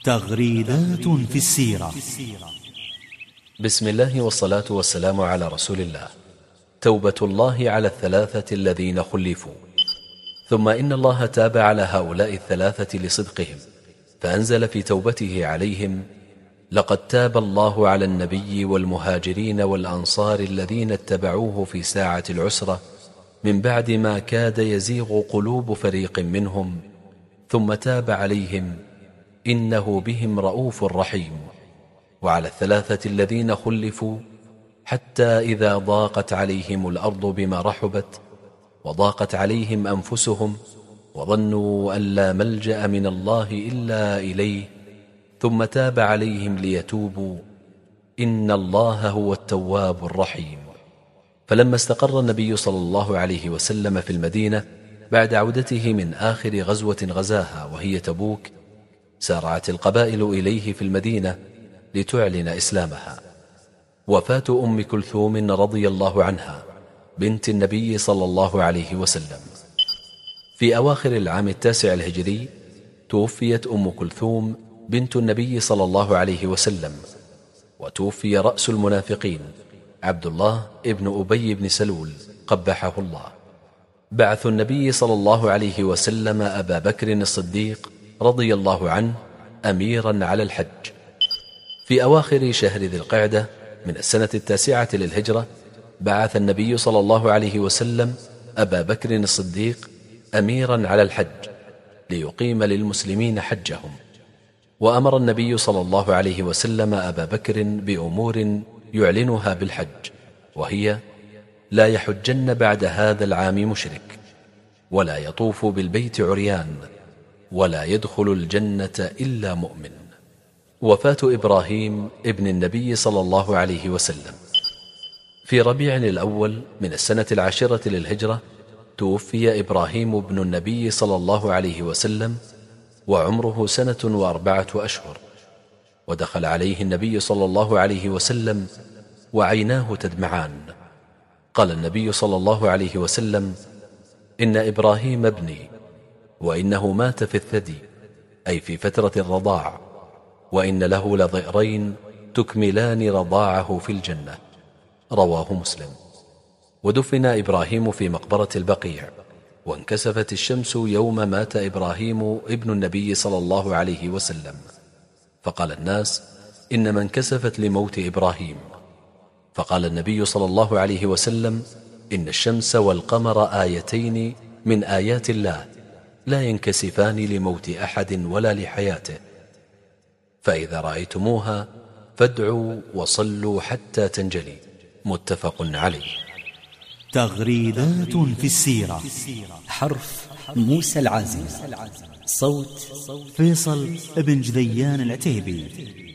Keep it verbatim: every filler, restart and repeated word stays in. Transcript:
تغريدات في السيرة. بسم الله والصلاة والسلام على رسول الله. توبة الله على الثلاثة الذين خلفوا. ثم إن الله تاب على هؤلاء الثلاثة لصدقهم، فأنزل في توبته عليهم: لقد تاب الله على النبي والمهاجرين والأنصار الذين اتبعوه في ساعة العسرة من بعد ما كاد يزيغ قلوب فريق منهم، ثم تاب عليهم إنه بهم رؤوف رحيم. وعلى الثلاثة الذين خلفوا حتى إذا ضاقت عليهم الأرض بما رحبت وضاقت عليهم أنفسهم وظنوا أن لا ملجأ من الله إلا إليه، ثم تاب عليهم ليتوبوا إن الله هو التواب الرحيم. فلما استقر النبي صلى الله عليه وسلم في المدينة بعد عودته من آخر غزوة غزاها وهي تبوك، سارعت القبائل إليه في المدينة لتعلن إسلامها. وفاة أم كلثوم رضي الله عنها بنت النبي صلى الله عليه وسلم. في أواخر العام التاسع الهجري توفيت أم كلثوم بنت النبي صلى الله عليه وسلم، وتوفي رأس المنافقين عبد الله ابن أبي بن سلول قبحه الله. بعث النبي صلى الله عليه وسلم أبا بكر الصديق رضي الله عنه أميرا على الحج. في أواخر شهر ذي القعدة من السنة التاسعة للهجرة بعث النبي صلى الله عليه وسلم أبا بكر الصديق أميرا على الحج ليقيم للمسلمين حجهم. وأمر النبي صلى الله عليه وسلم أبا بكر بأمور يعلنها بالحج، وهي: لا يحجن بعد هذا العام مشرك، ولا يطوف بالبيت عريان، ولا يدخل الجنة إلا مؤمن. وفاة إبراهيم ابن النبي صلى الله عليه وسلم. في ربيع الأول من السنة العاشرة للهجرة توفي إبراهيم ابن النبي صلى الله عليه وسلم وعمره سنة وأربعة أشهر. ودخل عليه النبي صلى الله عليه وسلم وعيناه تدمعان. قال النبي صلى الله عليه وسلم: إن إبراهيم ابني، وإنه مات في الثدي، أي في فترة الرضاع، وإن له لضئرين تكملان رضاعه في الجنة. رواه مسلم. ودفن إبراهيم في مقبرة البقيع، وانكسفت الشمس يوم مات إبراهيم ابن النبي صلى الله عليه وسلم، فقال الناس: إنما انكسفت لموت إبراهيم. فقال النبي صلى الله عليه وسلم: إن الشمس والقمر آيتين من آيات الله لا ينكسفان لموت أحد ولا لحياته، فإذا رأيتموها فادعوا وصلوا حتى تنجلي. متفق عليه. تغريدات في السيرة. حرف موسى العازم، صوت فيصل ابن جذيان العتيبي.